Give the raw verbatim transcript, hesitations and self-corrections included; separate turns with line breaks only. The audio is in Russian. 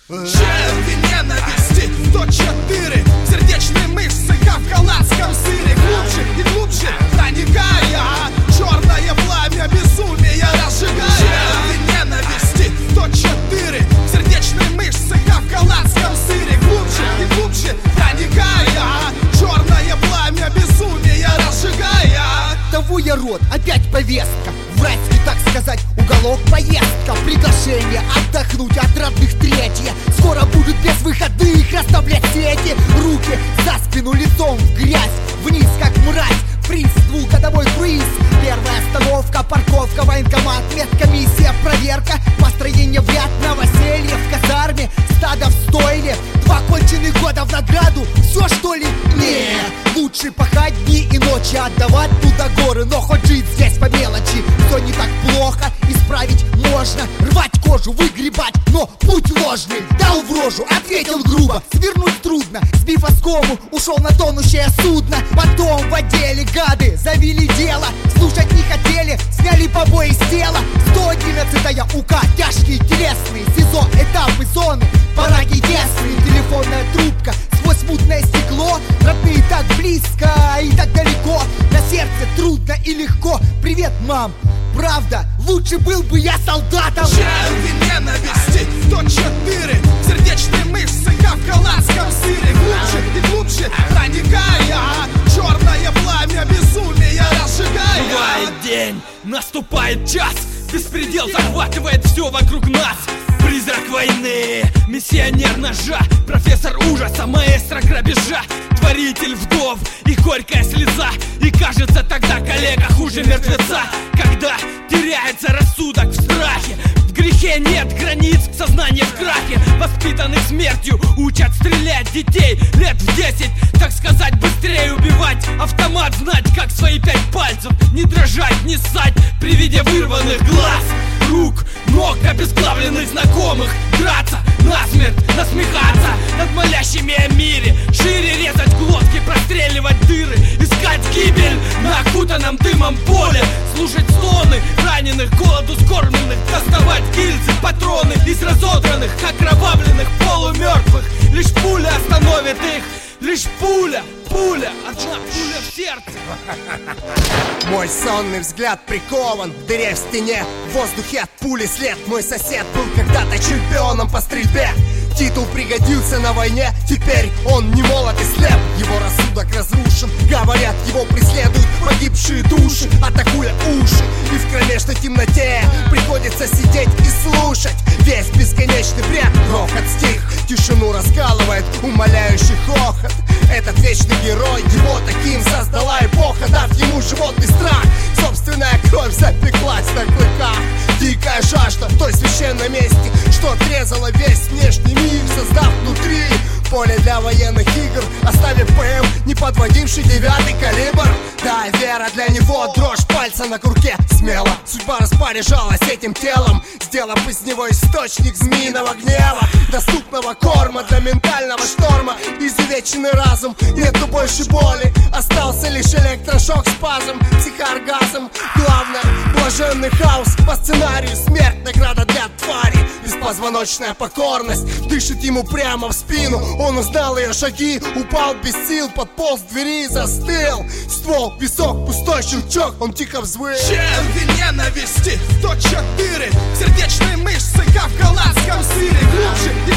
Черви ненависти, сто четыре сердечные мышцы, как в голландском сыре. Глубже и глубже проникая, черное пламя безумия разжигая. Черви ненависти, сто четыре сердечные мышцы, как в голландском сыре. Глубже и глубже проникая, черное пламя безумия разжигая.
Того я род, опять повестка. Врать, так сказать, уголок, поездка. Приглашение отдохнуть от родных третье. Скоро будут без выходных расставлять сети. Руки за спину, лицом в грязь. Вниз, как мразь, принц, двухгодовой круиз. Первая остановка, парковка, военкомат, медкомиссия, проверка. Построение в ряд, новоселье в казарме. Стадо в стойле, два конченых года в награду. Все что ли? Нет, лучше пахать дни и ночи, отдавать туда горы. Но хоть жить здесь по мелочи. Все не так плохо, исправить можно. Рвать кожу, выгребать, но путь ложный. Дал в рожу, ответил грубо. Свернуть трудно, сбив оскому, ушел на тонущее судно. Потом в отделе гады завели дело. Слушать не хотели, сняли побои с тела. Сто одиннадцатая УК, тяжкие телесные. СИЗО, этапы зоны, бараки тесные. Телефонная трубка сквозь мутное стекло. Родные так близко и так далеко. На сердце трудно и легко. Привет, мам, правда, лучше был бы я солдатом.
Черви ненависти, сто четыре сердечные мышцы, как в голландском сыре. Глубже и глубже проникая, черное пламя безумия разжигая.
Бывает день, наступает час, беспредел захватывает все вокруг нас. Призрак войны, миссионер ножа, профессор ужаса, маэстро грабежа, творитель вдов и горькая слеза. И кажется тогда коллега хуже мертвеца, когда теряется рассудок в страхе. В грехе нет границ, сознание в крахе. Воспитанных смертью учат стрелять детей лет в десять, так сказать, быстрее убивать. Автомат знать, как свои пять пальцев, не дрожать, не ссать при виде вырванных глаз, рук, ног, обезглавленных знакомых. Драться насмерть, насмехаться над молящими о мире. Шире резать глотки, простреливать дыры. Искать гибель на окутанном дымом поле. Слушать стоны раненых, голоду скормленных. Доставать гильзы, патроны из разодранных, окровавленных, полумертвых. Лишь пуля остановит их. Лишь пуля, пуля, одна пуля в сердце.
Мой сонный взгляд прикован к дыре в стене. В воздухе от пули след. Мой сосед был когда-то чемпионом по стрельбе. Титул пригодился на войне, теперь он не молод и слеп. Его рассудок разрушен, говорят, его преследуют погибшие души, атакуя уши. И в кромешной темноте приходится сидеть и слушать весь бесконечный бред. Грохот стих, тишину раскалывает умоляющий хохот. Этот вечный герой, его таким создала эпоха, дав ему животный страх. Собственная кровь запеклась на клыках. Дикая жажда в той священном месте, что отрезала весь внешний мир, создав внутри поле для военных игр, оставив ПМ, не подводивший девятый калибр. Да, вера для него, дрожь пальца на курке. Смело судьба распоряжалась этим телом, сделав из него источник змеиного гнева, доступного корма для ментального шторма. Изувеченный разум, нету больше боли, остался лишь электрошок, спазм, психооргазм. Главное, блаженный хаос, по сценарию смерть, награда для твари. Беспозвоночная покорность дышит ему прямо в спину. Он узнал ее шаги, упал без сил, подполз к двери и застыл. Ствол, висок, пустой щелчок, он тихо взвыл.
Черви ненависти, сто четыре сердечные мышцы, как в голландском сыре. Глубже и